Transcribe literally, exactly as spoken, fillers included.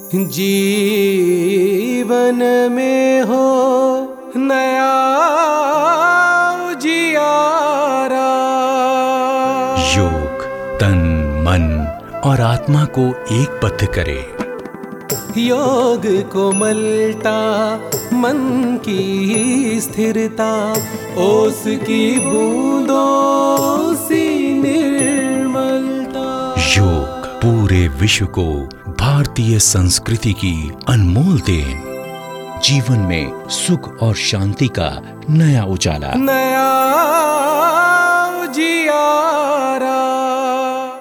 जीवन में हो नया उजियारा। योग तन मन और आत्मा को एकबद्ध करे। योग कोमलता मन की स्थिरता, ओस की बूंदों सी निर्मलता। योग पूरे विश्व को भारतीय संस्कृति की अनमोल देन, जीवन में सुख और शांति का नया उजाला। नया उजियारा।